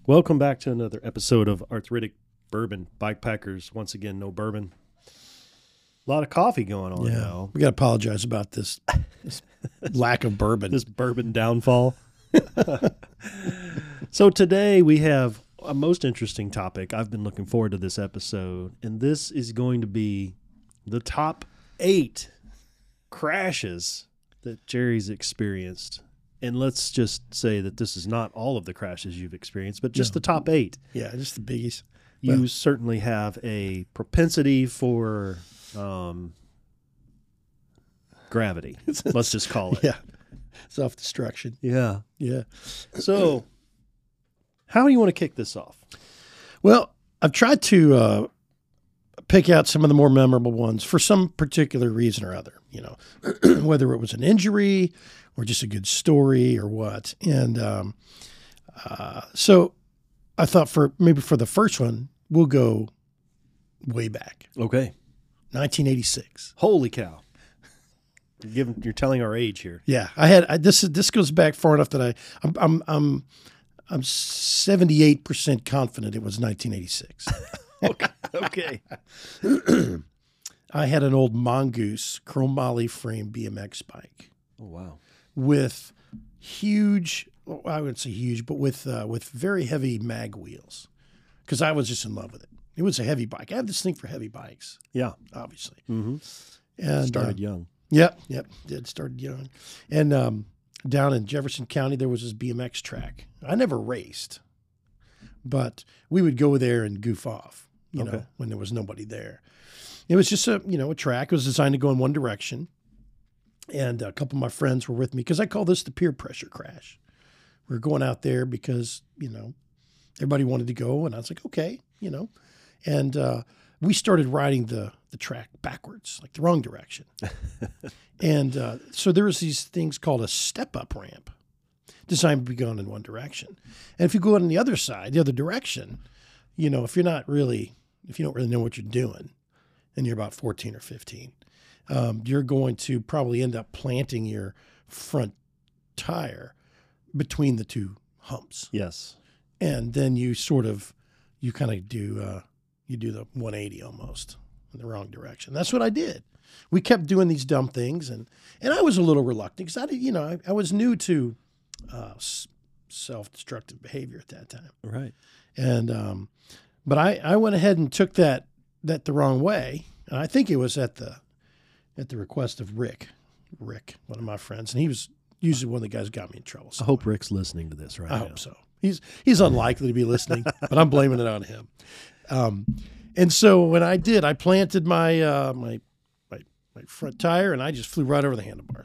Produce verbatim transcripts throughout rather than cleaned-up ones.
Welcome back to another episode of Arthritic Bourbon. Bikepackers, once again, no bourbon. A lot of coffee going on Yeah, now. we got to apologize about this, this lack of bourbon. This bourbon downfall. So today we have a most interesting topic. I've been looking forward to this episode, and this is going to be the top eight crashes that Jerry's experienced. And let's just say that this is not all of the crashes you've experienced, but just No. the top eight. Yeah, just the biggies. You Well- certainly have a propensity for um, gravity. Let's just call it. Yeah, self-destruction. Yeah. Yeah. So, how do you want to kick this off? Well, I've tried to uh, pick out some of the more memorable ones for some particular reason or other, you know, whether it was an injury or just a good story or what. And um, uh, so I thought for maybe for the first one, we'll go way back, Okay. nineteen eighty-six. Holy cow. You're, giving, you're telling our age here. Yeah, I had I, this. This goes back far enough that I I'm I'm I'm, I'm seventy-eight percent confident it was nineteen eighty-six. Okay. Okay. I had an old Mongoose chromoly frame B M X bike Oh, wow. with huge. Well, I wouldn't say huge, but with uh, with very heavy mag wheels, because I was just in love with it. It was a heavy bike. I have this thing for heavy bikes, Yeah. obviously. Mm-hmm. And Started uh, young. Yep, yep, did started young, and um, down in Jefferson County there was this B M X track. I never raced, but we would go there and goof off, you Okay. know, when there was nobody there. It was just a you know a track. It was designed to go in one direction, and a couple of my friends were with me because I call this the peer pressure crash. We were going out there because you know everybody wanted to go, and I was like, okay, you know, and uh, we started riding the the track backwards, like the wrong direction. And uh, so there was these things called a step-up ramp designed to be going in one direction. And if you go on the other side, the other direction, you know, if you're not really, if you don't really know what you're doing, and you're about fourteen or fifteen, um, you're going to probably end up planting your front tire between the two humps. Yes. And then you sort of, you kind of do, uh, you do the one eighty almost in the wrong direction. That's what I did. We kept doing these dumb things, and and I was a little reluctant because I did, you know, I, I was new to uh, s- self-destructive behavior at that time, Right. and um, but I, I went ahead and took that that the wrong way, and I think it was at the at the request of Rick, Rick, one of my friends, and he was usually one of the guys who got me in trouble. I So hope Rick's listening to this right I now. hope so. He's he's unlikely to be listening, but I'm blaming it on him. Um, and so when I did, I planted my uh, my my my front tire, and I just flew right over the handlebars.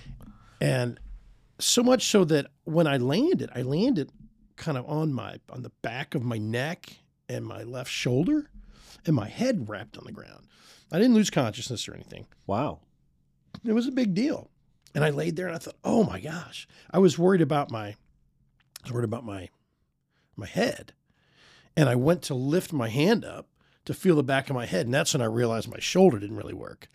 And so much so that when I landed, I landed kind of on my on the back of my neck and my left shoulder, and my head wrapped on the ground. I didn't lose consciousness or anything. Wow. It was a big deal. And I laid there and I thought, oh my gosh. I was worried about my I was worried about my my head. And I went to lift my hand up to feel the back of my head. And that's when I realized my shoulder didn't really work.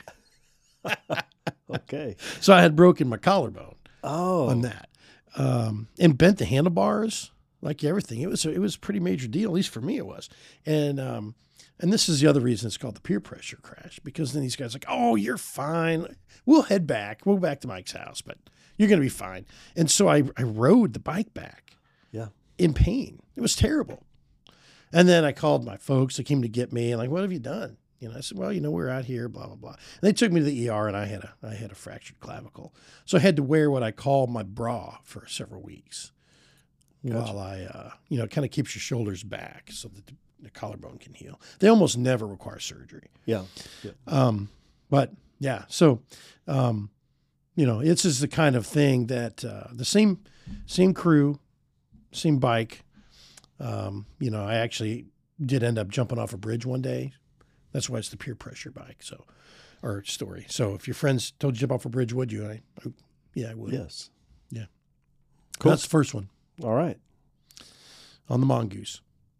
Okay. So I had broken my collarbone Oh. on that. Um, and bent the handlebars, like everything. It was a, it was a pretty major deal, at least for me it was. And um, and this is the other reason it's called the peer pressure crash, because then these guys are like, oh, you're fine. We'll head back. We'll go back to Mike's house, but you're going to be fine. And so I, I rode the bike back Yeah. in pain. It was terrible. And then I called my folks. They came to get me and like, what have you done? You know, I said, well, you know, we're out here, blah, blah, blah. And they took me to the E R and I had a, I had a fractured clavicle. So I had to wear what I call my bra for several weeks Gotcha. while I, uh, you know, it kind of keeps your shoulders back so that the, the collarbone can heal. They almost never require surgery. Yeah. Yeah. Um, but yeah, so, um, you know, it's just the kind of thing that uh, the same, same crew, same bike. Um, you know, I actually did end up jumping off a bridge one day. That's why it's the peer pressure bike. So, or story. So if your friends told you to jump off a bridge, would you? I, I yeah, I would. Yes. Yeah. Cool. That's the first one All right. on the Mongoose.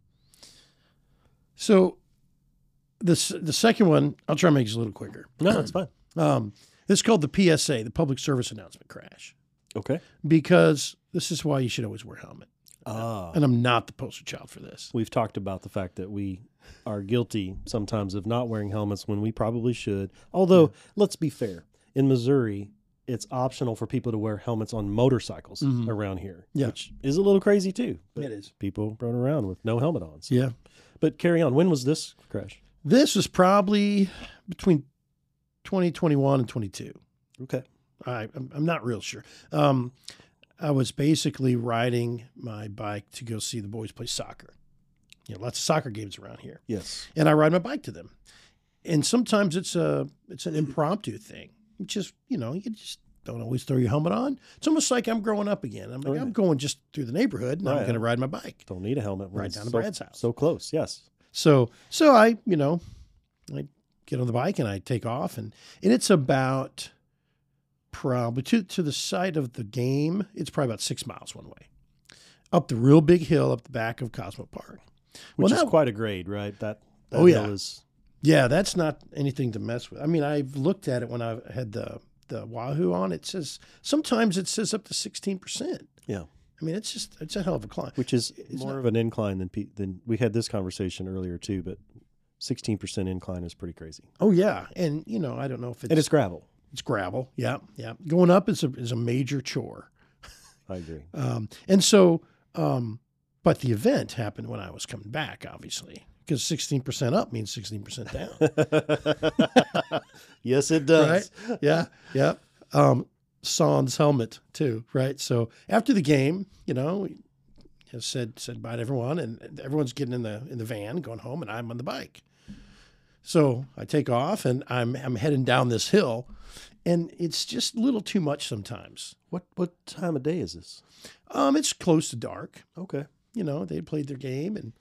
So this, the second one, I'll try to make this a little quicker. No, that's fine. Um, this is called the P S A, the Public Service Announcement Crash, Okay. because this is why you should always wear a helmet. Ah. And I'm not the poster child for this. We've talked about the fact that we are guilty sometimes of not wearing helmets when we probably should. Although, yeah. let's be fair. In Missouri, it's optional for people to wear helmets on motorcycles mm-hmm. around here, yeah. which is a little crazy too. It is. People run around with no helmet on. So. Yeah. But carry on. When was this crash? This was probably between twenty twenty-one and twenty-two. Okay. I, I'm, I'm not real sure. Um, I was basically riding my bike to go see the boys play soccer. You know, lots of soccer games around here. Yes. And I ride my bike to them. And sometimes it's a it's an impromptu thing. It's just, you know, you just don't always throw your helmet on. It's almost like I'm growing up again. I'm like, right. I'm going just through the neighborhood and right. I'm going to ride my bike. Don't need a helmet. Right down to so, Brad's house. So close, yes. So so I, you know, I get on the bike and I take off. And, and it's about probably to, to the side of the game, it's probably about six miles one way. Up the real big hill up the back of Cosmo Park. Which well, is that, quite a grade, right? That, that oh, yeah. is... Yeah, that's not anything to mess with. I mean, I've looked at it when I had the the Wahoo on. It says sometimes it says up to sixteen percent. Yeah, I mean, it's just it's a hell of a climb. Which is it's more not, of an incline than than we had this conversation earlier too. But sixteen percent incline is pretty crazy. Oh yeah, and you know I don't know if it's and it's gravel. It's gravel. Yeah, yeah. Going up is a is a major chore. I agree. Um, and so, um, but the event happened when I was coming back, obviously. Because sixteen percent up means sixteen percent down. Yes, it does. Right? Yeah, yeah. Um, Sans helmet, too, right? So after the game, you know, we said said bye to everyone, and everyone's getting in the in the van, going home, and I'm on the bike. So I take off, and I'm I'm heading down this hill, and it's just a little too much sometimes. What what time of day is this? Um, it's close to dark. Okay. You know, they played their game, and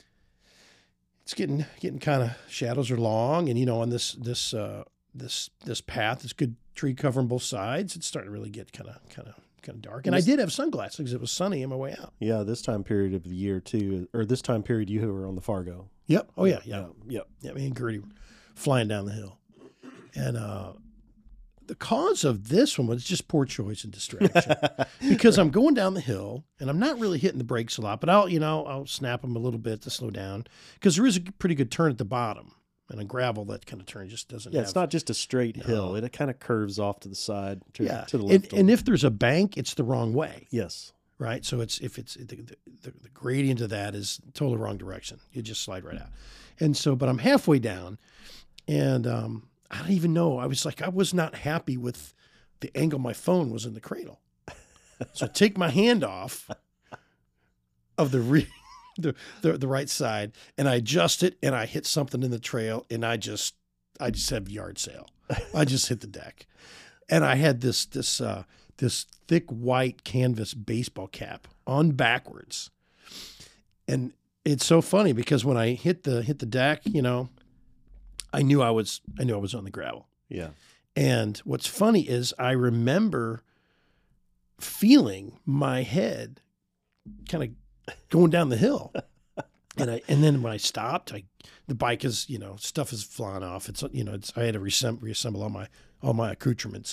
it's getting getting kind of shadows are long, and you know on this this uh, this this path, this good tree cover on both sides. It's starting to really get kind of kind of kind of dark. And this, I did have sunglasses because it was sunny on my way out. Yeah, this time period of the year too, or this time period you were on the Fargo. Yep. Oh yeah, yeah, yeah, yep. Yeah. Me and Gertie were flying down the hill, and uh, the cause of this one was just poor choice and distraction because I'm going down the hill and I'm not really hitting the brakes a lot, but I'll, you know, I'll snap them a little bit to slow down because there is a pretty good turn at the bottom, and on gravel, that kind of turn just doesn't yeah, have. It's not just a straight no. hill. It, it kind of curves off to the side, to, yeah. to the left. And, and if there's a bank, it's the wrong way. Yes. Right. So it's, if it's, the, the, the gradient of that is totally wrong direction. You just slide right out. And so, but I'm halfway down and, um, I don't even know. I was like, I was not happy with the angle my phone was in the cradle. So I take my hand off of the, re- the, the the right side and I adjust it and I hit something in the trail and I just I just have yard sale. I just hit the deck. And I had this this uh, this thick white canvas baseball cap on backwards. And it's so funny because when I hit the hit the deck, you know, I knew I was I knew I was on the gravel. Yeah. And what's funny is I remember feeling my head kind of going down the hill. And I and then when I stopped, I the bike is, you know, stuff is flying off. It's you know, it's I had to reassemble, reassemble all my all my accoutrements.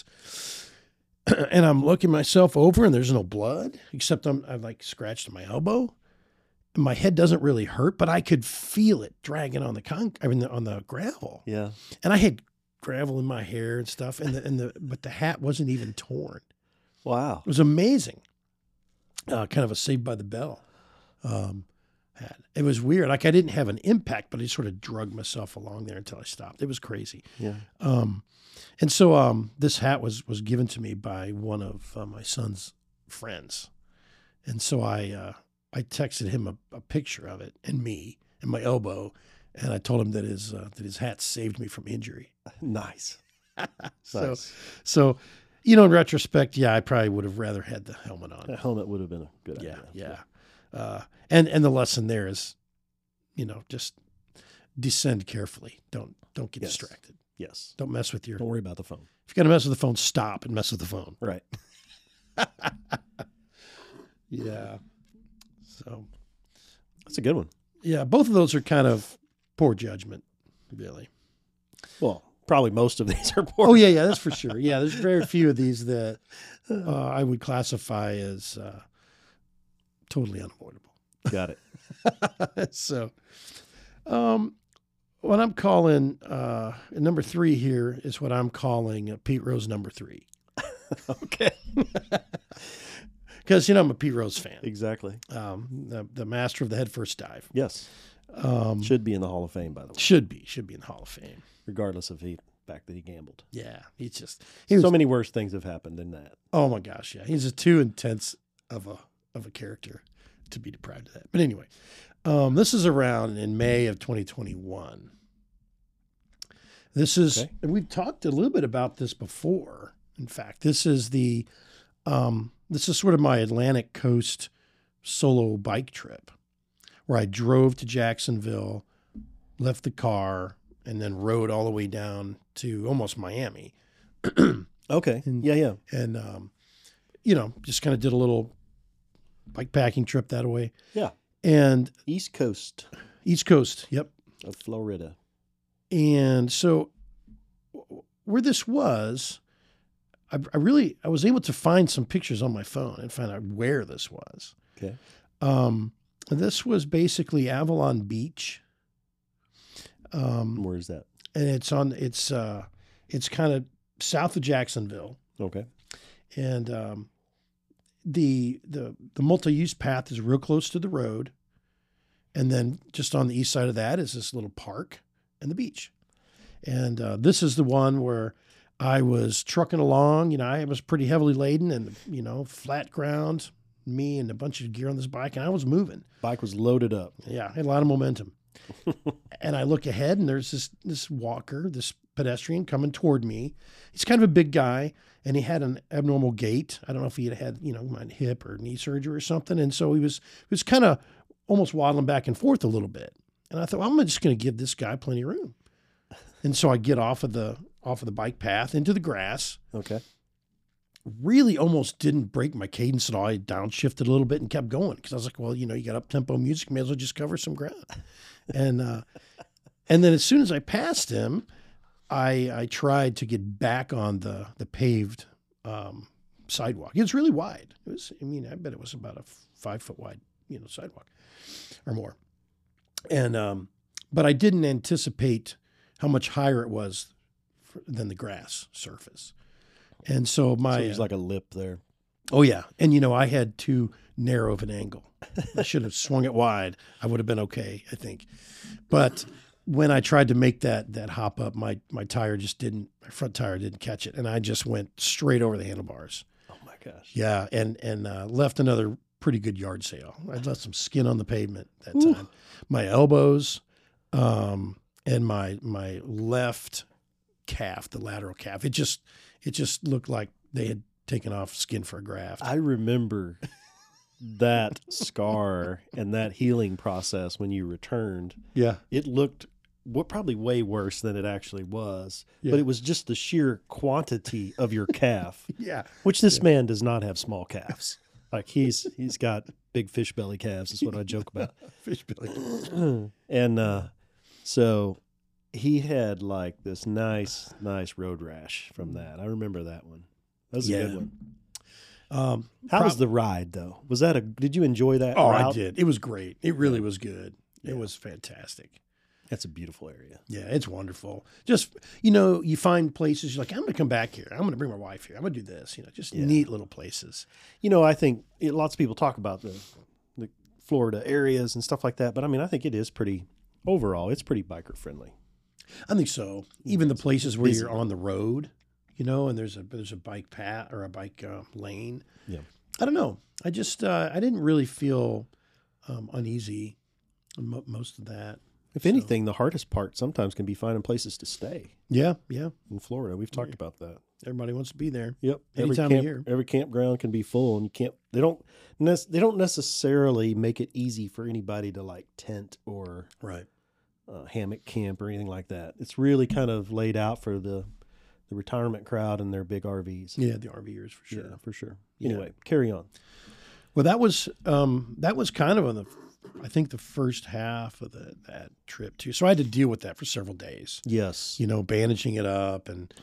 And I'm looking myself over and there's no blood, except I'm I've like scratched my elbow. And my head doesn't really hurt, but I could feel it dragging on the con I mean on the gravel. Yeah. And I had gravel in my hair and stuff, and the and the but the hat wasn't even torn. Wow. It was amazing. Uh, kind of a Saved by the Bell um, hat. It was weird. Like I didn't have an impact, but I sort of drugged myself along there until I stopped. It was crazy. Yeah. Um, and so um, this hat was was given to me by one of uh, my son's friends, and so I uh, I texted him a, a picture of it and me and my elbow, and I told him that his uh, that his hat saved me from injury. Nice. so, nice. so. You know, in retrospect, yeah, I probably would have rather had the helmet on. The helmet would have been a good yeah, idea. Yeah, yeah. Uh, and and the lesson there is, you know, just descend carefully. Don't don't get yes. distracted. Yes. Don't mess with your. Don't worry about the phone. If you're gonna mess with the phone, stop and mess with the phone. Right. Yeah. So. That's a good one. Yeah, both of those are kind of poor judgment, really. Well. Probably most of these are poor. Oh, yeah, yeah, that's for sure. Yeah, there's very few of these that uh, I would classify as uh, totally unavoidable. Got it. So, um, what I'm calling uh, number three here is what I'm calling uh, Pete Rose number three. Okay. Because, you know, I'm a Pete Rose fan. Exactly. Um, the, the master of the head first dive. Yes. Um, Should be in the Hall of Fame, by the way, should be. Should be in the Hall of Fame. regardless of the fact that he gambled. Yeah. He's just. He was, So many worse things have happened than that. oh, my gosh. Yeah. He's just too intense of a, of a character to be deprived of that. But anyway, um, this is around in May of twenty twenty-one. This is, Okay. and we've talked a little bit about this before. In fact, this is the, um, this is sort of my Atlantic coast solo bike trip where I drove to Jacksonville, left the car, and then rode all the way down to almost Miami. Okay. And- yeah, yeah. And, um, you know, just kind of did a little bike packing trip that way. Yeah. And East Coast East Coast. Yep. of Florida. And so w- where this was, I, I really, I was able to find some pictures on my phone and find out where this was. Okay. Um, this was basically Avalon Beach. Um, Where is that? and it's on, it's, uh, it's kind of south of Jacksonville. Okay. And, um, the, the, the multi-use path is real close to the road. And then just on the east side of that is this little park and the beach. And, uh, this is the one where I was trucking along, you know, I was pretty heavily laden and, you know, flat ground, me and a bunch of gear on this bike, and I was moving. Bike was loaded up. Yeah, I had a lot of momentum. And I look ahead and there's this this walker, this pedestrian coming toward me. He's kind of a big guy and he had an abnormal gait. I don't know if he had had, you know, my hip or knee surgery or something. And so he was he was kind of almost waddling back and forth a little bit. And I thought, well, I'm just going to give this guy plenty of room. And so I get off of the off of the bike path into the grass. Okay. Really almost didn't break my cadence at all. I downshifted a little bit and kept going because I was like, well, you know, you got up tempo music, may as well just cover some ground. And uh, and then as soon as I passed him, I I tried to get back on the the paved um, sidewalk. It was really wide. It was, I mean, I bet it was about a five foot wide, you know, sidewalk or more. And um, but I didn't anticipate how much higher it was for, than the grass surface. And so my, So there's uh, like a lip there. oh yeah. And you know, I had too narrow of an angle. I should have swung it wide. I would have been okay, I think. But when I tried to make that, that hop up, my, my tire just didn't, my front tire didn't catch it. And I just went straight over the handlebars. Oh my gosh. Yeah. And, and, uh, left another pretty good yard sale. I left some skin on the pavement that Ooh. time. My elbows, um, and my, my left calf, the lateral calf, it just, it just looked like they had taken off skin for a graft. I remember that scar and that healing process when you returned. Yeah. It looked what probably way worse than it actually was. Yeah. But it was just the sheer quantity of your calf, Yeah. which this man does not have small calves. Like he's he's got big fish belly calves is what I joke about. Fish belly. And uh, so he had like this nice, nice road rash from that. I remember that one. That was a Yeah. good one. Um, How was prob- the ride though? Was that a? Did you enjoy that? Oh, I route? did. It was great. It really was good. Yeah. It was fantastic. That's a beautiful area. Yeah, it's wonderful. Just, you know, you find places you're like, I'm going to come back here. I'm going to bring my wife here. I'm going to do this. You know, just Yeah. neat little places. You know, I think it, lots of people talk about the the Florida areas and stuff like that, but I mean, I think it is pretty overall. It's pretty biker friendly. I think so. Even the places where busy. you're on the road, you know, and there's a there's a bike path or a bike uh, lane. Yeah. I don't know. I just uh, I didn't really feel um, uneasy on mo- most of that. If So- anything, the hardest part sometimes can be finding places to stay Yeah, yeah. in Florida. We've talked about that. Everybody wants to be there. Yep. Any Every time of camp, year. every campground can be full, and you can't. They don't. nec- They don't necessarily make it easy for anybody to like tent or Right. uh, hammock camp or anything like that. It's really kind of laid out for the the retirement crowd and their big R Vs. Yeah, the RVers for sure. Yeah, for sure. Yeah. Anyway, carry on. Well, that was um, that was kind of on the, I think the first half of the, that trip too. So I had to deal with that for several days. Yes. You know, bandaging it up and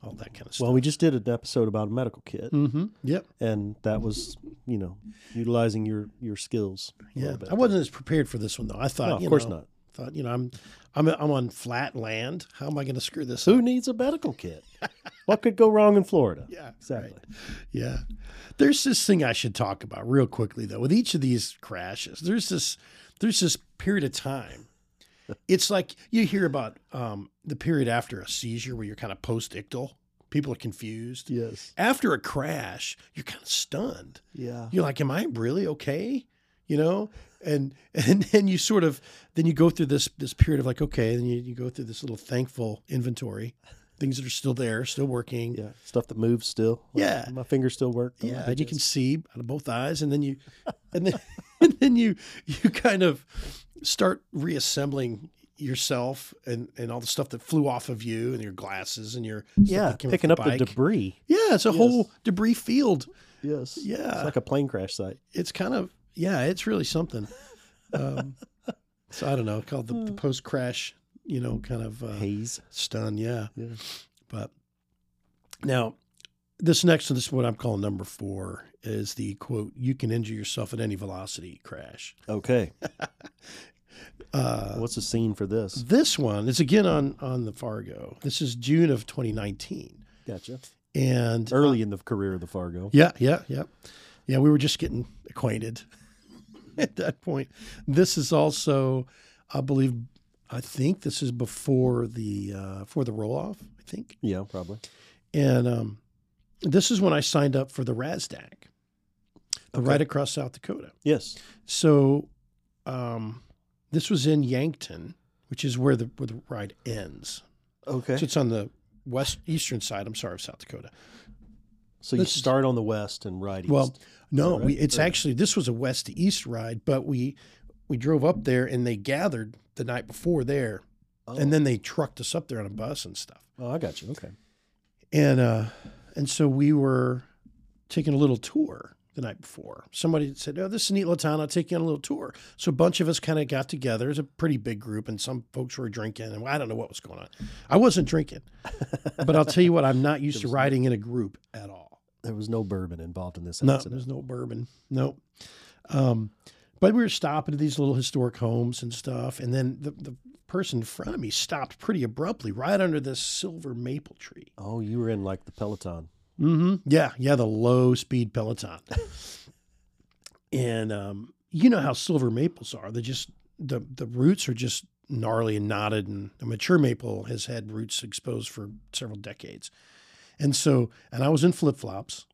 all that kind of stuff. Well, we just did an episode about a medical kit, Mm-hmm. Yep. and that was, you know, utilizing your your skills. a Yeah. little bit. I wasn't as prepared for this one though. I thought, No, of you course know, not. thought, you know, I'm, I'm, I'm on flat land. How am I going to screw this Who up? needs a medical kit? What could go wrong in Florida? Yeah. Exactly. right. Yeah. There's this thing I should talk about real quickly though. With each of these crashes, there's this, there's this period of time. It's like you hear about um, the period after a seizure where you're kind of post-ictal. People are confused. Yes. After a crash, you're kind of stunned. Yeah. You're like, am I really okay? You know? And and then you sort of then you go through this this period of like, okay, then you, you go through this little thankful inventory. Things that are still there, still working. Yeah. Stuff that moves still. Like, Yeah. My fingers still work. Yeah. And you can see out of both eyes. And then you and then and then you you kind of start reassembling yourself and, and all the stuff that flew off of you and your glasses and your stuff Yeah. that came off Picking the up the bike. debris. Yeah, it's a Yes. whole debris field. Yes. Yeah. It's like a plane crash site. It's kind of, yeah, it's really something. Um, so I don't know, called the, the post crash, you know, kind of uh, Haze. stun. Yeah. Yeah. But now, this next one, this is what I'm calling number four, is the quote, you can injure yourself at any velocity crash. Okay. Uh, What's the scene for this? this one is again on, on the Fargo. This is June of twenty nineteen. Gotcha. And Early in the career of the Fargo. Yeah, yeah, yeah. Yeah, we were just getting acquainted at that point. This is also, I believe, I think this is before the uh, for the roll off, I think. Yeah, probably. And um, this is when I signed up for the RASDAC, the Okay. Ride Across South Dakota. Yes. So um, this was in Yankton, which is where the where the ride ends. Okay. So it's on the west eastern side, I'm sorry, of South Dakota. So you this is- start on the west and ride east. Well, no, right? we, it's Or- actually this was a west to east ride, but we we drove up there and they gathered the night before there, oh. and then they trucked us up there on a bus and stuff. oh, I got you. Okay. And uh, and so we were taking a little tour the night before. Somebody said, "Oh, this is a neat little town. I'll take you on a little tour." So a bunch of us kind of got together. It was a pretty big group, and some folks were drinking, and I don't know what was going on. I wasn't drinking, but I'll tell you what, I'm not used to riding in a group at all. There was no bourbon involved in this No, accident. there's no bourbon. Nope. Um, but we were stopping at these little historic homes and stuff. And then the, the person in front of me stopped pretty abruptly right under this silver maple tree. Oh, you were in like the Peloton. Mm-hmm. Yeah. Yeah. The low speed Peloton. And um, you know how silver maples are. They're just, the, the roots are just gnarly and knotted. And a mature maple has had roots exposed for several decades. And so, and I was in flip flops.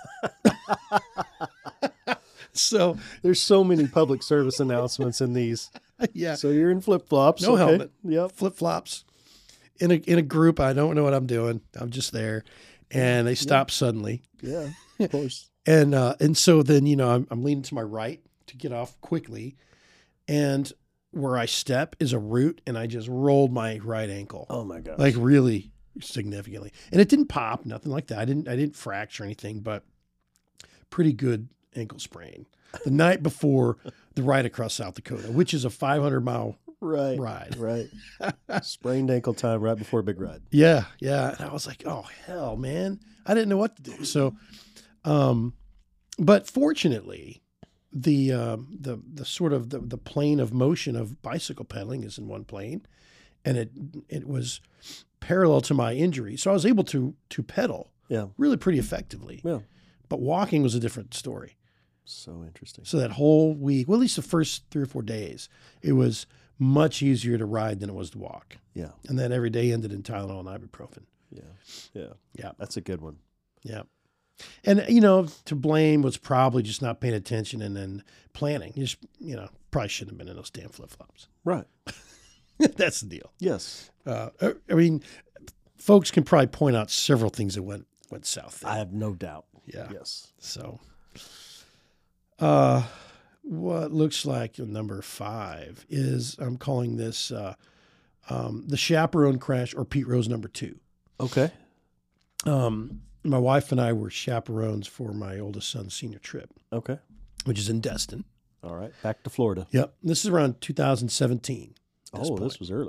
So There's so many public service announcements in these. yeah, So you're in flip flops. No helmet. Yep. flip flops in a in a group. I don't know what I'm doing. I'm just there, and they stop suddenly, Yeah. Of course. and uh, and so then you know I'm I'm leaning to my right to get off quickly, and where I step is a root, and I just rolled my right ankle Oh my gosh. like really significantly, and it didn't pop, nothing like that. I didn't I didn't fracture anything, but pretty good ankle sprain the night before the ride across South Dakota, which is a five hundred mile right. ride. Right. Sprained ankle time right before a big ride. Yeah, yeah. And I was like, oh hell, man. I didn't know what to do. So um but fortunately, the um the the sort of the, the plane of motion of bicycle pedaling is in one plane, and it it was parallel to my injury. So I was able to to pedal Yeah. really pretty effectively. Yeah. But walking was a different story. So interesting. So that whole week, well, at least the first three or four days, it was much easier to ride than it was to walk. Yeah. And then every day ended in Tylenol and ibuprofen. Yeah. Yeah. Yeah. That's a good one. Yeah. And, you know, to blame was probably just not paying attention and then planning. You just, you know, probably shouldn't have been in those damn flip flops. Right. That's the deal. Yes. Uh, I mean, folks can probably point out several things that went, went south there. I have no doubt. Yeah. Yes. So, uh, what looks like number five is I'm calling this uh, um, the chaperone crash, or Pete Rose number two. Okay. Um, my wife and I were chaperones for my oldest son's senior trip, Okay. which is in Destin. All right. Back to Florida. Yep. This is around two thousand seventeen. at this Oh, point. this was early.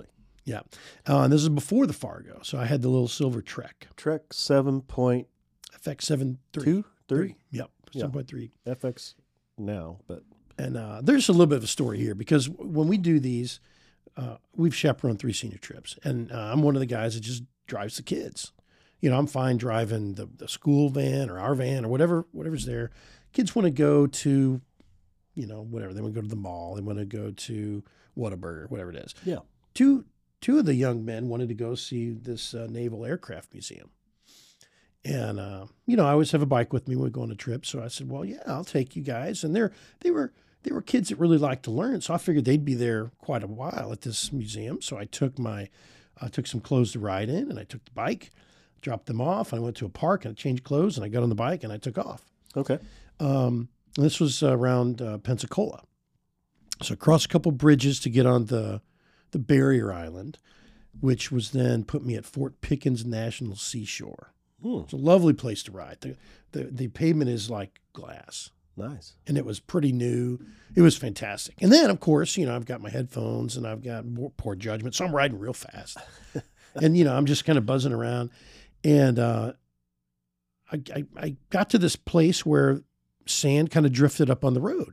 Yeah. Uh, and this is before the Fargo. So I had the little silver Trek. Trek seven point F X seven three. two, three? Yep. Yeah. seven point three. F X now, but And uh, there's a little bit of a story here because when we do these, uh, we've chaperoned three senior trips. And uh, I'm one of the guys that just drives the kids. You know, I'm fine driving the, the school van or our van or whatever, whatever's there. Kids want to go to, you know, whatever. They want to go to the mall. They want to go to Whataburger, whatever it is. yeah. Two, two of the young men wanted to go see this uh, Naval Aircraft Museum. And, uh, you know, I always have a bike with me when we go on a trip. So I said, well, yeah, I'll take you guys. And they're, they were, they were kids that really liked to learn. So I figured they'd be there quite a while at this museum. So I took my, I took some clothes to ride in and I took the bike, dropped them off. I went to a park and I changed clothes and I got on the bike and I took off. Okay. Um, this was uh, around uh, Pensacola. So across a couple bridges to get on the, the barrier island, which was then put me at Fort Pickens National Seashore. Hmm. It's a lovely place to ride. The, the the pavement is like glass. Nice. And it was pretty new. It was fantastic. And then, of course, you know, I've got my headphones and I've got more poor judgment. So I'm riding real fast. And, you know, I'm just kind of buzzing around. And uh, I, I, I got to this place where sand kind of drifted up on the road.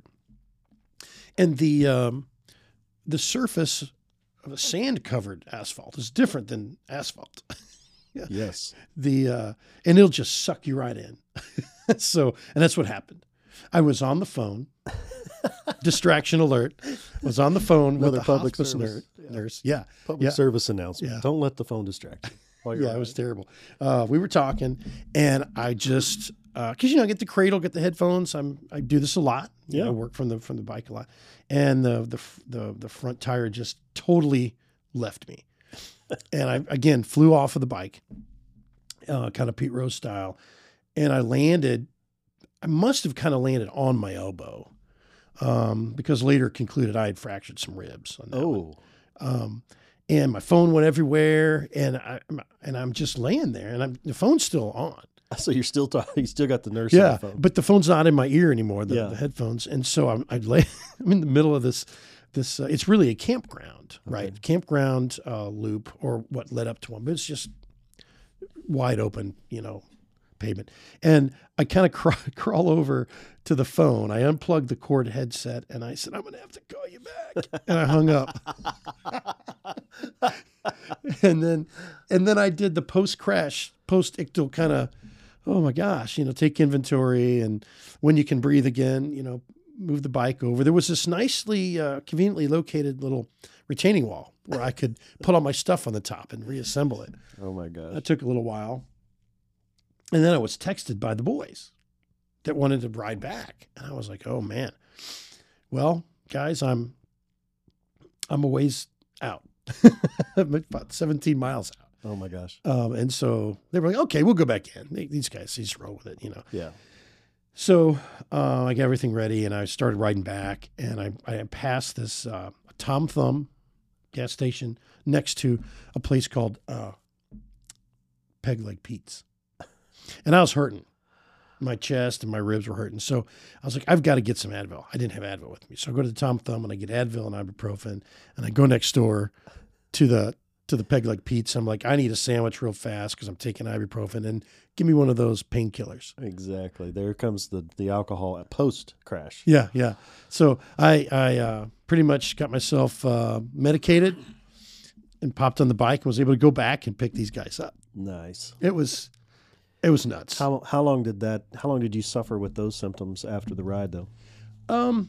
And the um, the surface of a sand-covered asphalt is different than asphalt. Yeah. Yes. The uh, and it'll just suck you right in. So, and that's what happened. I was on the phone. Distraction alert. Was on the phone Another with a public hospice service. nurse. Yeah. nurse. Yeah. Public Yeah. service announcement. Yeah. Don't let the phone distract you. while you're Yeah, it was riding. terrible. Uh, we were talking, and I just because you know, I get the cradle, get the headphones. I'm I do this a lot. You Yeah. know, I work from the from the bike a lot, and the the the the front tire just totally left me, and I again flew off of the bike, uh, kind of Pete Rose style, and I landed. I must have kind of landed on my elbow, um, because later concluded I had fractured some ribs. On that one. Oh, Um, and my phone went everywhere, and I and I'm just laying there, and I'm, the phone's still on. so you're still talking. You still got the nurse on Yeah, the phone. but the phone's not in my ear anymore. The, Yeah. the headphones, and so I'm I lay. I'm in the middle of this. This uh, it's really a campground, right? Okay. Campground uh, loop, or what led up to one, but it's just wide open, you know, pavement. And I kind of crawl, crawl over to the phone. I unplugged the cord headset, and I said, "I'm going to have to call you back," and I hung up. and then, and then I did the post crash, post ictal kind of, oh my gosh, you know, take inventory and when you can breathe again, you know, move the bike over. There was this nicely, uh, conveniently located little retaining wall where I could put all my stuff on the top and reassemble it. Oh my gosh. That took a little while. And then I was texted by the boys that wanted to ride back. And I was like, oh man, well, guys, I'm, I'm a ways out. I'm about seventeen miles out. Oh my gosh. Um, and so they were like, okay, we'll go back in. They, these guys, they just roll with it, you know? Yeah. So uh, I got everything ready and I started riding back, and I, I passed this uh, Tom Thumb gas station next to a place called uh, Peg Leg Pete's. And I was hurting. My chest and my ribs were hurting. So I was like, I've got to get some Advil. I didn't have Advil with me. So I go to the Tom Thumb and I get Advil and ibuprofen, and I go next door to the to the Peg Leg Pete's. I'm like, I need a sandwich real fast because I'm taking ibuprofen, and give me one of those painkillers. Exactly. There comes the the alcohol at post crash. Yeah, yeah. So I I uh, pretty much got myself uh, medicated and popped on the bike and was able to go back and pick these guys up. Nice. It was it was nuts. How how long did that? How long did you suffer with those symptoms after the ride, though? Um,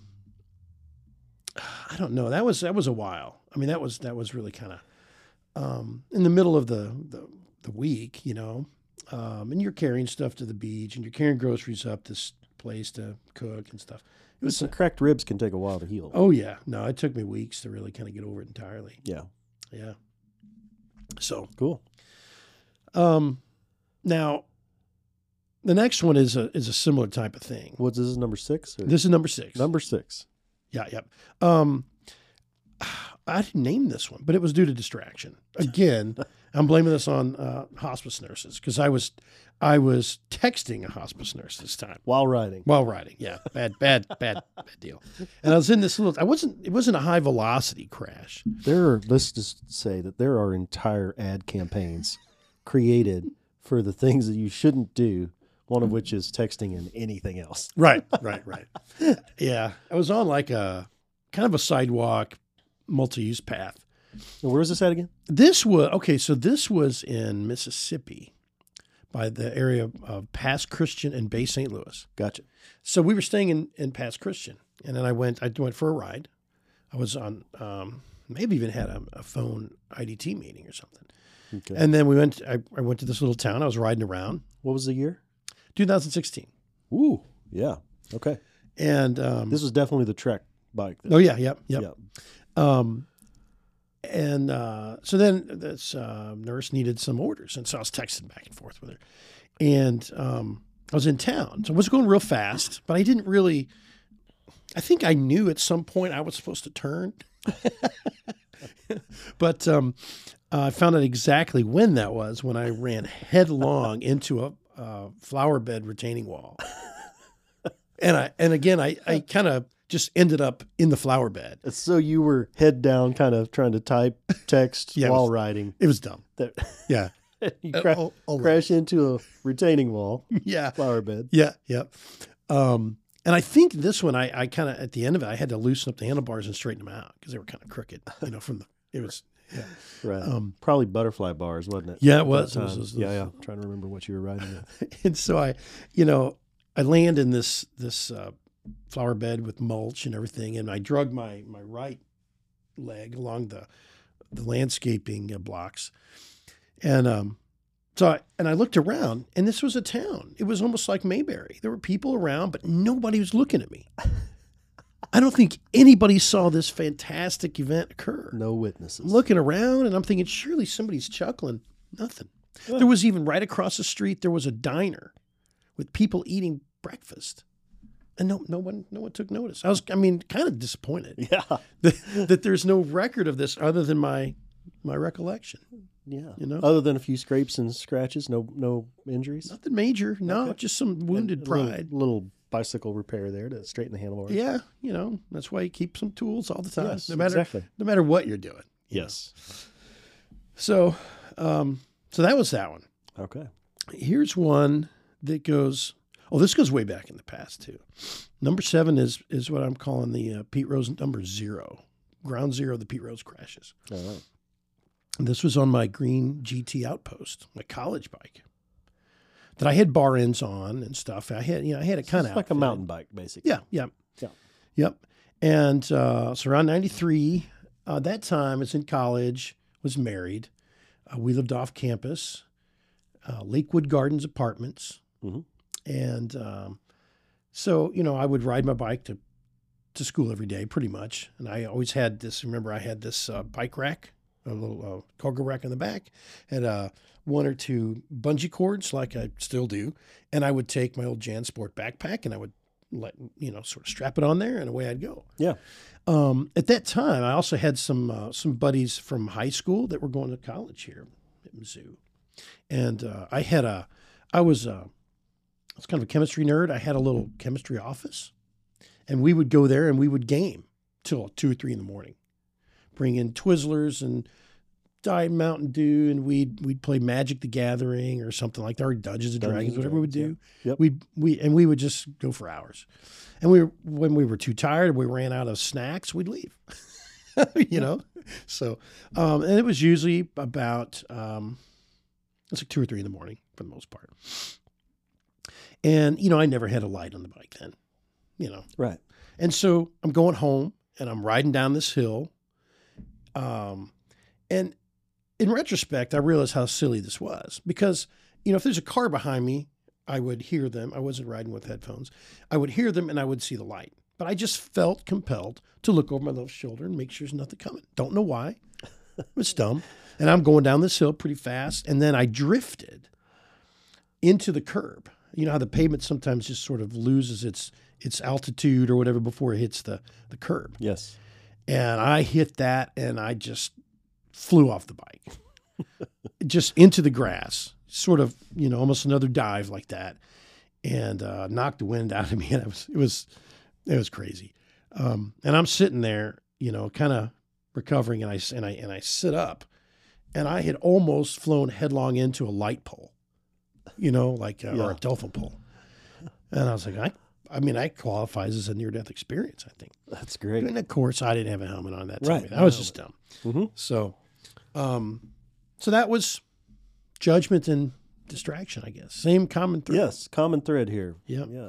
I don't know. That was that was a while. I mean, that was that was really kind of um, in the middle of the, the the week, you know. Um, and you're carrying stuff to the beach, and you're carrying groceries up this place to cook and stuff. It was Some cracked ribs can take a while to heal. oh yeah, no, it took me weeks to really kind of get over it entirely. Yeah. Yeah. So Cool. um, now the next one is a is a similar type of thing. What's this is number six? Or? This is number six. Number six. Yeah, yeah. Um, I didn't name this one, but it was due to distraction. Again, I'm blaming this on uh, hospice nurses because I was I was texting a hospice nurse this time While riding. while riding. Yeah, bad, bad, bad, bad deal. And I was in this little. I wasn't. It wasn't a high velocity crash. There are, let's just say that there are entire ad campaigns created for the things that you shouldn't do, one of which is texting and anything else. Right, right, right. Yeah, I was on like a kind of a sidewalk, multi-use path. And where was this at again? This was okay. So this was in Mississippi, by the area of Pass Christian and Bay Saint Louis. Gotcha. So we were staying in, in Pass Christian, and then I went. I went for a ride. I was on. Um, maybe even had a, a phone I D T meeting or something. Okay. And then we went. I, I went to this little town. I was riding around. What was the year? twenty sixteen. Ooh, yeah. Okay. And um, This was definitely the Trek bike. Then. oh yeah, yep, yep. Yeah. Um, and uh, so then this uh, nurse needed some orders, and so I was texting back and forth with her. And um, I was in town, so I was going real fast, but I didn't really. I think I knew at some point I was supposed to turn, but um, uh, I found out exactly when that was when I ran headlong into a, a flower bed retaining wall. And I and again I, I kind of just ended up in the flower bed. So you were head down, kind of trying to type text Yeah, it while was- riding. It was dumb. That Yeah. you cra- Oh, oh, right. crash into a retaining wall, Yeah. flower bed. Yeah. Yeah. Um, and I think this one I, I kind of at the end of it I had to loosen up the handlebars and straighten them out because they were kind of crooked. You know, from the it was yeah. Right. Um, Probably butterfly bars, wasn't it? Yeah, it at was. that It was- time? it was- yeah, yeah. I'm trying to remember what you were riding with. And so I, you know, I land in this this uh, flower bed with mulch and everything, and I drug my my right leg along the the landscaping uh, blocks, and um, so I, and I looked around, and this was a town. It was almost like Mayberry. There were people around, but nobody was looking at me. I don't think anybody saw this fantastic event occur. No witnesses. I'm looking around, and I'm thinking, surely somebody's chuckling. Nothing. Oh. There was even right across the street, there was a diner with people eating breakfast. And no, no one, no one took notice. I was, I mean, kind of disappointed Yeah. that, that there's no record of this other than my, my recollection. Yeah. You know? Other than a few scrapes and scratches, no no injuries. Nothing major. No, Okay. just some wounded And a little- pride. Little, bicycle repair there to straighten the handlebars. Yeah, you know, that's why you keep some tools all the time, Yes, no matter exactly. no matter what you're doing. you know. Yes. So, um, so that was that one. Okay. Here's one that goes. Oh, this goes way back in the past too. Number seven is is what I'm calling the uh, Pete Rose number zero, ground zero of the Pete Rose crashes. All right. And this was on my green G T Outpost, my college bike, that I had bar ends on and stuff. I had, you know, I had it kind It's of like a mountain bike, basically. Yeah, yeah, Yeah. yep. And uh, so around ninety-three, uh, that time I was in college, was married. Uh, we lived off campus, uh, Lakewood Gardens Apartments. Mhm. And um, so, you know, I would ride my bike to, to school every day pretty much. And I always had this, remember I had this uh, bike rack, a little uh, cargo rack in the back, had uh, one or two bungee cords like I still do. And I would take my old JanSport backpack and I would let, you know, sort of strap it on there and away I'd go. Yeah. Um, at that time, I also had some uh, some buddies from high school that were going to college here at Mizzou. And uh, I had a, I was a, I was kind of a chemistry nerd. I had a little chemistry office, and we would go there and we would game till two or three in the morning. Bring in Twizzlers and Diet Mountain Dew, and we'd we'd play Magic the Gathering or something like that, or Dungeons and Dungeons Dragons, and whatever we would Dragons, do. yeah. Yep. We we and we would just go for hours. And we were, when we were too tired, we ran out of snacks, we'd leave. you know, so um, and it was usually about um, it's like two or three in the morning for the most part. And, you know, I never had a light on the bike then, you know. Right. And so I'm going home and I'm riding down this hill. Um, and in retrospect, I realized how silly this was because, you know, if there's a car behind me, I would hear them. I wasn't riding with headphones. I would hear them and I would see the light. But I just felt compelled to look over my left shoulder and make sure there's nothing coming. Don't know why. It was dumb. And I'm going down this hill pretty fast. And then I drifted into the curb. You know how the pavement sometimes just sort of loses its its altitude or whatever before it hits the, the curb. Yes. And I hit that and I just flew off the bike. Just into the grass. sort of, you know, almost another dive like that, and uh, knocked the wind out of me. And it was, it was, it was crazy. Um, and I'm sitting there, you know, kind of recovering, and I and I and I sit up, and I had almost flown headlong into a light pole, you know, like uh, Yeah. or a telephone pole. And I was like, I, I mean, that qualifies as a near-death experience, I think. That's great. And of course, I didn't have a helmet on that time. Right. I was No. just dumb. Mm-hmm. So, um, so that was judgment and distraction, I guess. Same common thread. Yes, common thread here. Yeah. Yeah.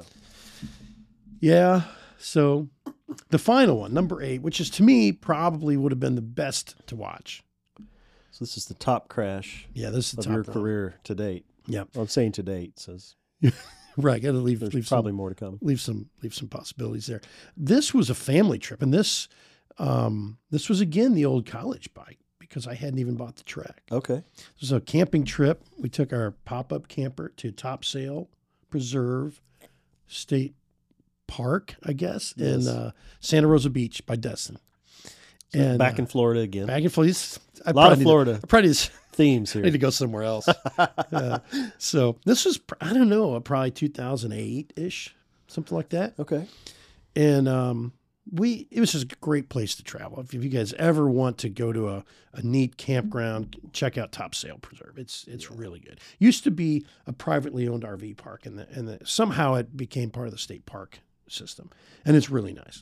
Yeah. So the final one, number eight, which is to me probably would have been the best to watch. So this is the top crash Yeah, this is the of top your one. career to date. Yeah. Well, I'm saying to date, says Right. Got to leave, there's leave probably some, more to come. leave some, leave some possibilities there. This was a family trip, and this, um, this was again the old college bike because I hadn't even bought the Trek. Okay. It was a camping trip. We took our pop-up camper to Topsail Preserve State Park, I guess, Yes. in uh, Santa Rosa Beach by Destin. And Back uh, in Florida again. back in Florida. I A lot of probably need to- Florida I probably just themes need here. to go somewhere else. Uh, so this was, pr- I don't know, probably two thousand eight ish, something like that. Okay. And um, we, it was just a great place to travel. If, if you guys ever want to go to a, a neat campground, check out Topsail Preserve. It's it's really good. Used to be a privately owned R V park, and the, and the, somehow it became part of the state park system, and it's really nice.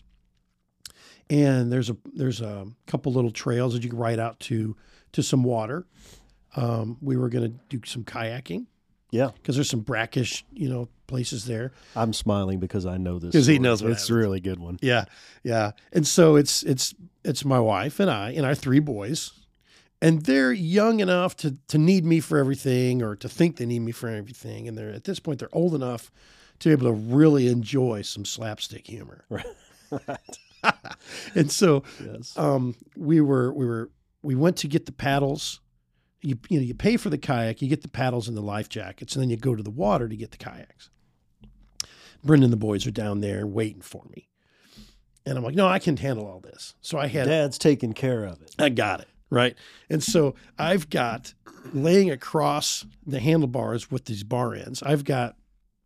And there's a there's a couple little trails that you can ride out to to some water. Um, we were going to do some kayaking Yeah. because there's some brackish, you know, places there. I'm smiling because I know this. 'Cause he story. knows what It's a happens. really good one. Yeah, yeah. And so it's it's it's my wife and I and our three boys, and they're young enough to to need me for everything or to think they need me for everything. And they're at this point they're old enough to be able to really enjoy some slapstick humor. Right. Right. And so Yes. um, we were we were we went to get the paddles. You you know you pay for the kayak, you get the paddles and the life jackets, and then you go to the water to get the kayaks. Brendan and the boys are down there waiting for me, and I'm like, no, I can handle all this. So I had Dad's taking care of it. I got it right, and so I've got laying across the handlebars with these bar ends. I've got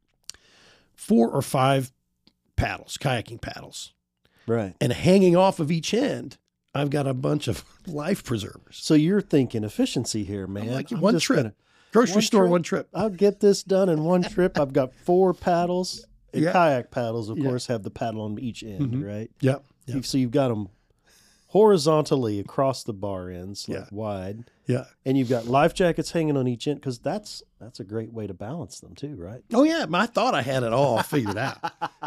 four or five paddles, kayaking paddles. Right. And hanging off of each end, I've got a bunch of life preservers. So you're thinking efficiency here, man. like, I'm one just trip. gonna- Grocery One store, trip? one trip. I'll get this done in one trip. I've got four paddles. And Yeah. kayak paddles, of Yeah. course, have the paddle on each end, Mhm. right? Yep. Yep. So you've got them horizontally across the bar ends, like Yeah. wide, Yeah. and you've got life jackets hanging on each end because that's that's a great way to balance them too, right? Oh yeah, I thought I had it all figured out.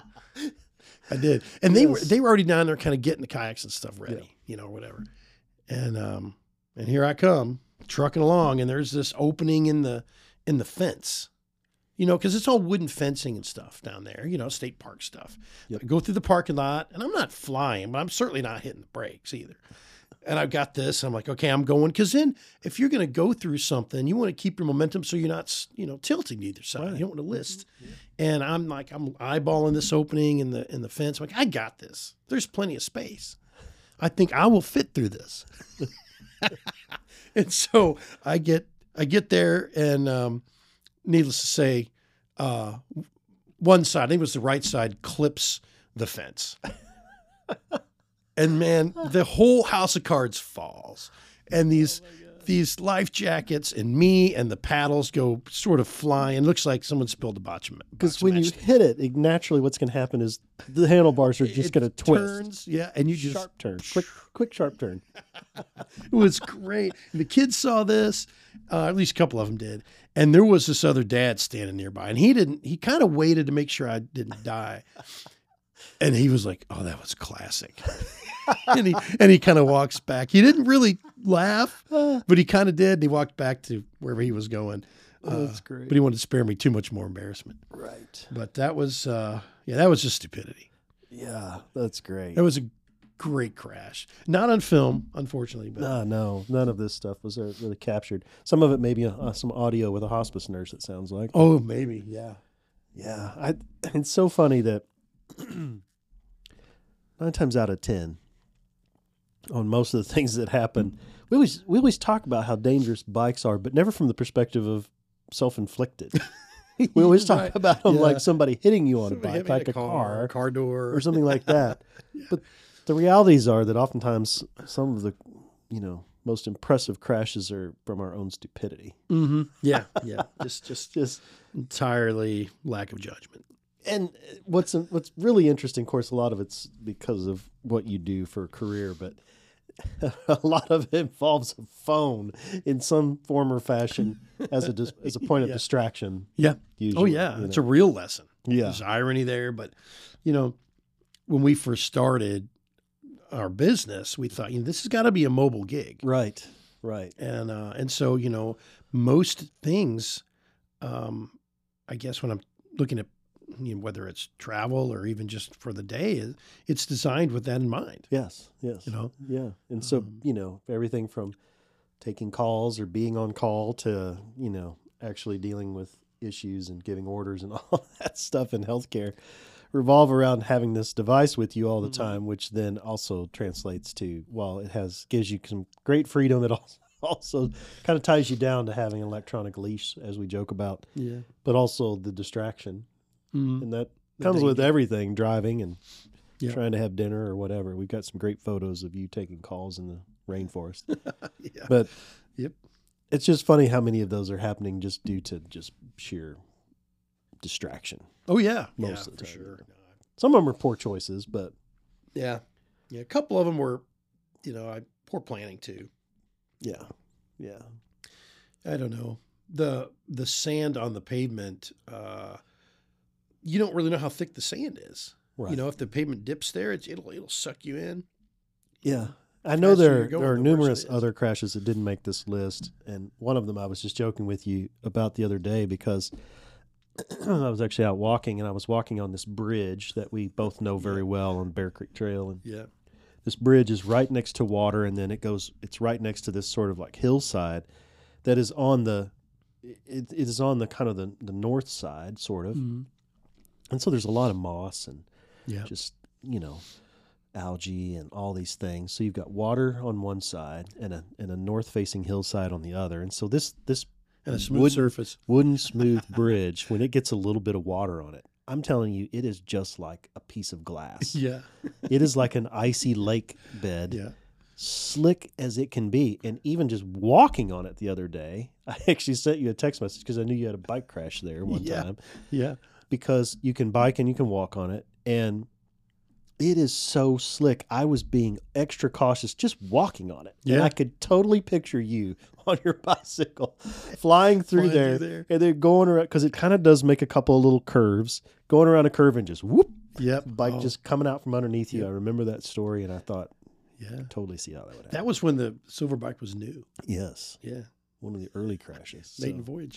I did, and they were Yes. they were already down there, kind of getting the kayaks and stuff ready, Yeah. you know, or whatever. And um, and here I come trucking along, and there's this opening in the in the fence, you know, because it's all wooden fencing and stuff down there, you know, state park stuff. Yep. I go through the parking lot, and I'm not flying, but I'm certainly not hitting the brakes either. And I've got this. I'm like, okay, I'm going. Because then if you're going to go through something, you want to keep your momentum so you're not, you know, tilting to either side. Right. You don't want to list. And I'm like, I'm eyeballing this opening in the in the fence. I'm like, I got this. There's plenty of space. I think I will fit through this. And so I get I get there, and um, needless to say, uh, one side, I think it was the right side, clips the fence. And man, the whole house of cards falls, and these these life jackets and me and the paddles go sort of flying. It looks like someone spilled a botch of Because when you hit it, it, naturally what's going to happen is the handlebars are just going to twist. turns, yeah, and you just Sharp turn, quick, quick sharp turn. it was great. And the kids saw this, uh, at least a couple of them did, and there was this other dad standing nearby, and he didn't. He kind of waited to make sure I didn't die, and he was like, "Oh, that was classic." and he and he kind of walks back. He didn't really laugh, but he kind of did. And he walked back to wherever he was going. Oh, Uh, that's great. But he wanted to spare me too much more embarrassment. Right. But that was, uh, yeah, that was just stupidity. Yeah, that's great. That was a great crash. Not on film, unfortunately. But No, no, none of this stuff was uh, really captured. Some of it maybe uh, some audio with a hospice nurse, it sounds like. oh, maybe, yeah. Yeah, I, it's so funny that nine times out of ten, on most of the things that happen, we always we always talk about how dangerous bikes are, but never from the perspective of self-inflicted. We always talk Right. about them Yeah. like somebody hitting you on a Somebody hit bike, me in like a car, car door, or something like that. But the realities are that oftentimes some of the, you know, most impressive crashes are from our own stupidity. Mm-hmm. Yeah, yeah. Just, just Just entirely lack of judgment. and what's what's really interesting, of course, a lot of it's because of what you do for a career, but a lot of it involves a phone in some form or fashion as a dis- as a point of Yeah. distraction. Yeah. Usually, Oh, yeah. you It's know. a real lesson. Yeah. There's irony there. But, you know, when we first started our business, we thought, you know, this has got to be a mobile gig. Right, right. And, uh, and so, you know, most things, um, I guess when I'm looking at, you know, whether it's travel or even just for the day, it's designed with that in mind. Yes, yes. You know? Yeah. And so, Um, you know, everything from taking calls or being on call to, you know, actually dealing with issues and giving orders and all that stuff in healthcare revolve around having this device with you all the Mhm. time, which then also translates to, while it has gives you some great freedom, it also also kind of ties you down to having an electronic leash, as we joke about, Yeah. but also the distraction. Mhm. And that The comes with danger. everything, driving and Yeah. trying to have dinner or whatever. We've got some great photos of you taking calls in the rainforest. Yeah. But Yep. it's just funny how many of those are happening just due to just sheer distraction. Oh, yeah. Most yeah, of the for time, sure. Some of them are poor choices, but Yeah. Yeah. A couple of them were, you know, I poor planning too. yeah, yeah. I don't know. The the sand on the pavement, uh, you don't really know how thick the sand is. Right. You know, if the pavement dips there, it's, it'll it'll suck you in. Yeah. I know faster there, you're going, there are the worse it numerous is. other crashes that didn't make this list. And one of them I was just joking with you about the other day because I was actually out walking and I was walking on this bridge that we both know very well on Bear Creek Trail. And Yeah. this bridge is right next to water, and then it goes, it's right next to this sort of like hillside that is on the, it, it is on the kind of the, the north side, sort of. Mhm. And so there's a lot of moss and Yeah. just, you know, algae and all these things. So you've got water on one side and a and a north facing hillside on the other. And so this this And a smooth wooden, surface. wooden smooth bridge, when it gets a little bit of water on it, I'm telling you, it is just like a piece of glass. Yeah. It is like an icy lake bed, Yeah. slick as it can be. And even just walking on it the other day, I actually sent you a text message because I knew you had a bike crash there one Yeah. time. Yeah. Because you can bike and you can walk on it, and it is so slick. I was being extra cautious just walking on it. And Yeah. I could totally picture you on your bicycle flying through, Flying there, through there. and then going around, because it kind of does make a couple of little curves, going around a curve and just whoop, Yep. bike Oh, just coming out from underneath you. Yep. I remember that story, and I thought, yeah. totally see how that would happen. That was when the silver bike was new. Yes, Yeah. one of the early crashes. So- Maiden voyage.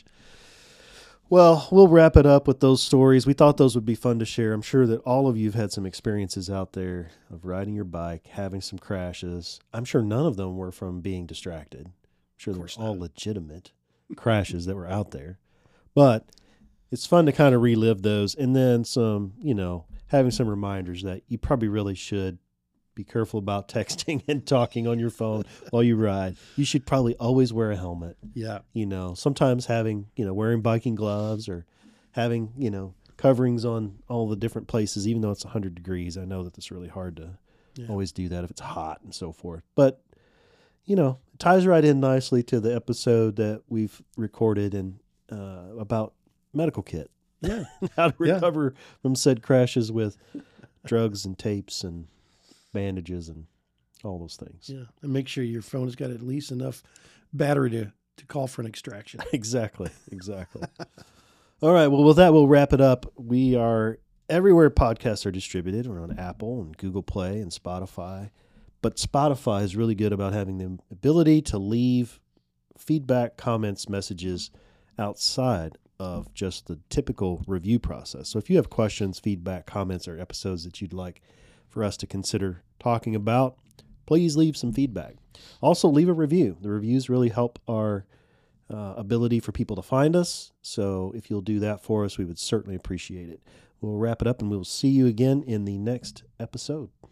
Well, we'll wrap it up with those stories. We thought those would be fun to share. I'm sure that all of you have had some experiences out there of riding your bike, having some crashes. I'm sure none of them were from being distracted. I'm sure they were course all not. legitimate crashes that were out there. But it's fun to kind of relive those, and then some, you know, having some reminders that you probably really should be careful about texting and talking on your phone while you ride. You should probably always wear a helmet. Yeah. You know, sometimes having, you know, wearing biking gloves or having, you know, coverings on all the different places, even though it's one hundred degrees. I know that it's really hard to Yeah. always do that if it's hot and so forth. But, you know, it ties right in nicely to the episode that we've recorded and uh, about medical kit. Yeah. How to Yeah. recover from said crashes with drugs and tapes and bandages and all those things. Yeah. And make sure your phone has got at least enough battery to, to call for an extraction. Exactly. Exactly. All right. Well, with that, we'll wrap it up. We are everywhere podcasts are distributed. We're on Apple and Google Play and Spotify. But Spotify is really good about having the ability to leave feedback, comments, messages outside of just the typical review process. So if you have questions, feedback, comments, or episodes that you'd like for us to consider talking about, please leave some feedback. Also, leave a review. The reviews really help our uh, ability for people to find us. So if you'll do that for us, we would certainly appreciate it. We'll wrap it up and we'll see you again in the next episode.